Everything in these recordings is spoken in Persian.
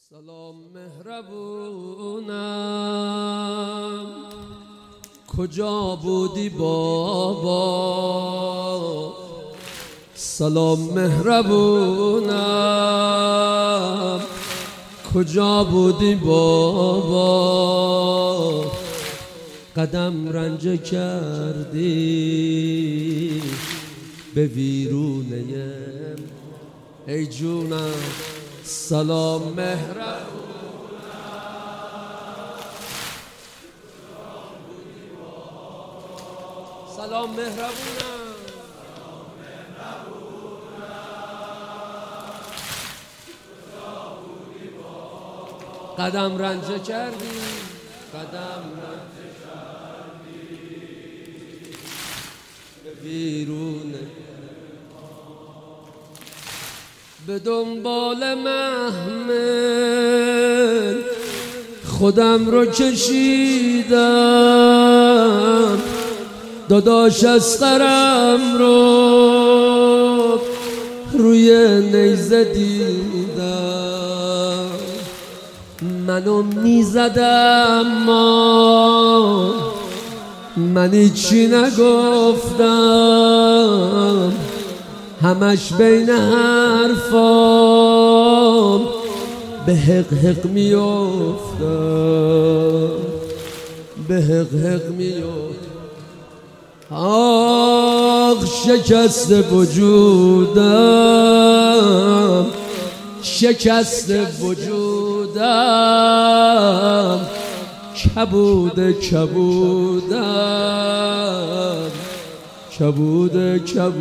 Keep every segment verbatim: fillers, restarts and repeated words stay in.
سلام مهربونم کجا بودی بابا؟ سلام مهربونم کجا بودی بابا؟ قدم رنجه کردی به ویرونه ای جونم. سلام مهربونم سلام مهربونم قدم رنجه کردی قدم رنجه کردی به ویرونه به دنبال محمل خودم رو کشیدم، داداش اسقرم رو روی نیزه دیدم، منو میزدم ما من هیچی نگفتم، همش بین حرفام به حق حق میافتم به حق حق میافتم. آخ شکست وجودم شکست وجودم کبود کبودم کبود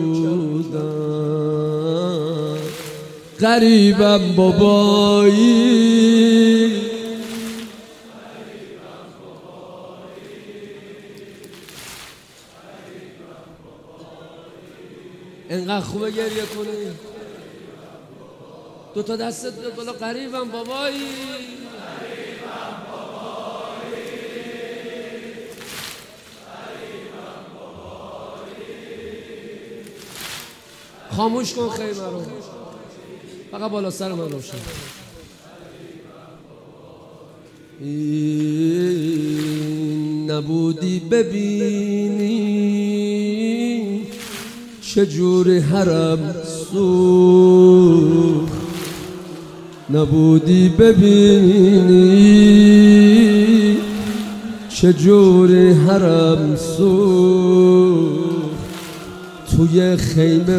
کبودم. غریبم بابایی انقدر خوبه گریه کنی دو تا دستت بالا. غریبم بابایی خاموش کن خیمه رو، فقط بالا سر من روشن. این نبودی ببینی چجوری حرم سوخت، نبودی ببینی چجوری حرم سوخت. توی خیمه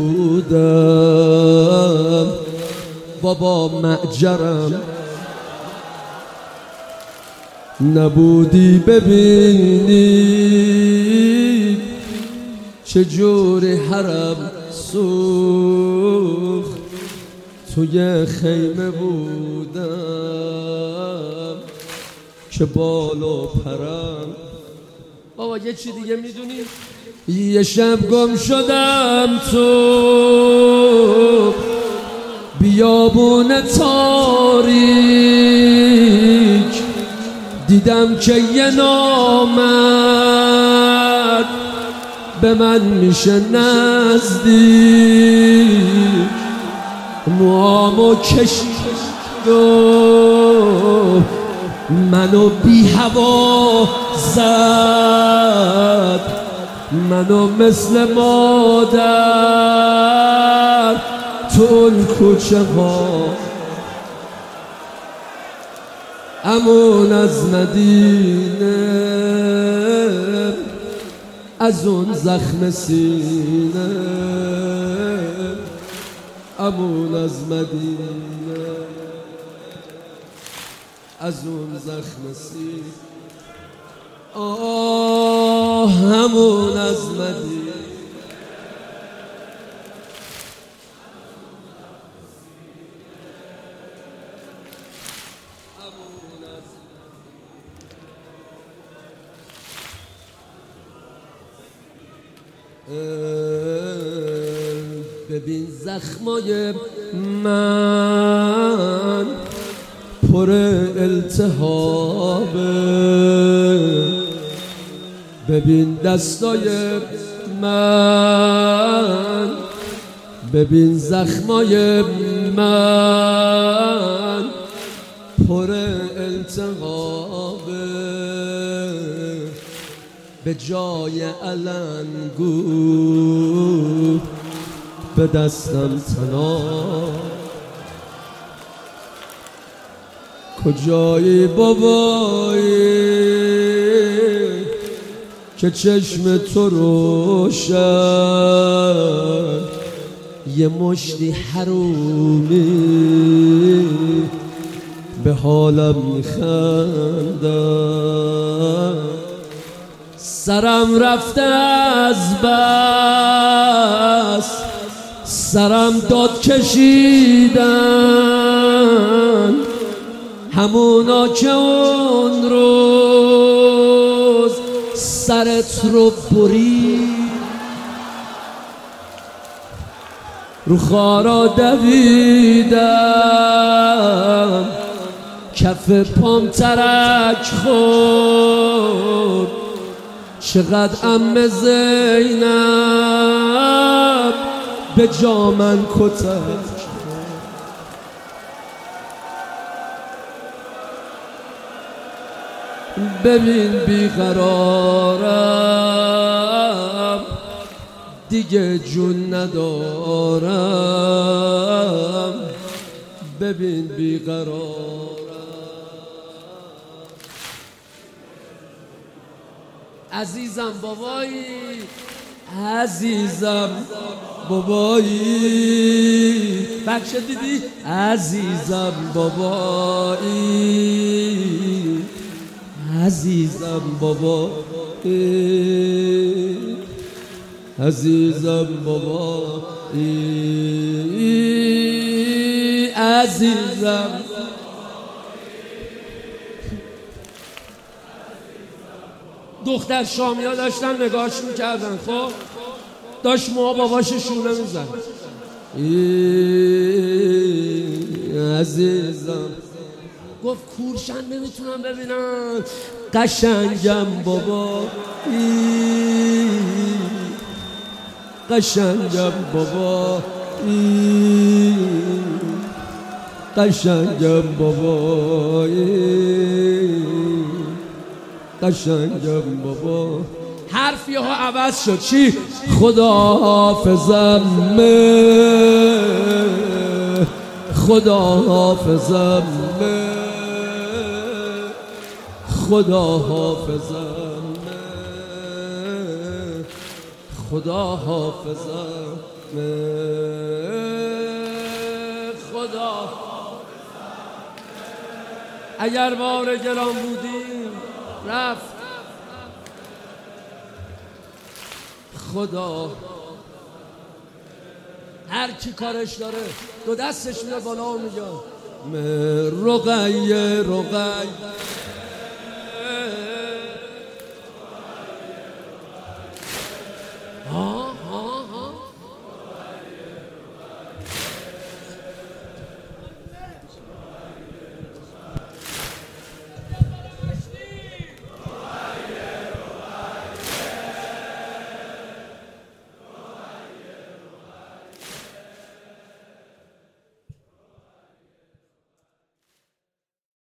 بودم بابا معجرم، نبودی ببینی چجوری حرم سوخت. توی خیمه بودم که بالا پرم. بابا یه چی دیگه میدونی؟ یه شب گم شدم تو بیابون تاریک، دیدم که یه نامرد به من میشه نزدیک، موامو کشید و منو بی هوا زد، منو مثل مادر تو اون کوچه ها امون از مدینه از اون زخم سینه امون از مدینه از اون زخم سینه آه همون از مدینه. ببین زخمای من پر التهابه، ببین دستای من، ببین زخمای من پر التهابه به جای علنگو به دستم تناب کجایی بابایی که چشم تو روشن یه مشتی حرومی به حالم میخندن سرم رفته از بس سرم داد کشیدن همونا که اون روز سرت رو برید رو خارا دویدم کف پام ترک خورد چقدر عمه زینب به جا من کتک ببین بیقرارم دیگه جون ندارم ببین بیقرارم عزیزم بابایی عزیزم بابایی بخشه دیدی عزیزم بابایی عزیزم بابایی عزیزم بابایی عزیزم دختر شامیا داشتن نگاهش میکردن خب داشت موها باباش شونه میزن عزیزم گفت کورشن نمیتونم ببینم قشنگم بابا قشنگم بابا قشنگم بابا قشنگم بابا حرفی ها عوض شد چی؟ خدا حافظم خدا حافظم خدا حافظم خدا حافظم خدا اگر بار گران بودیم رفت خدا هر کی کارش داره دو دستش میاد بالا و میگه رقیه رقیه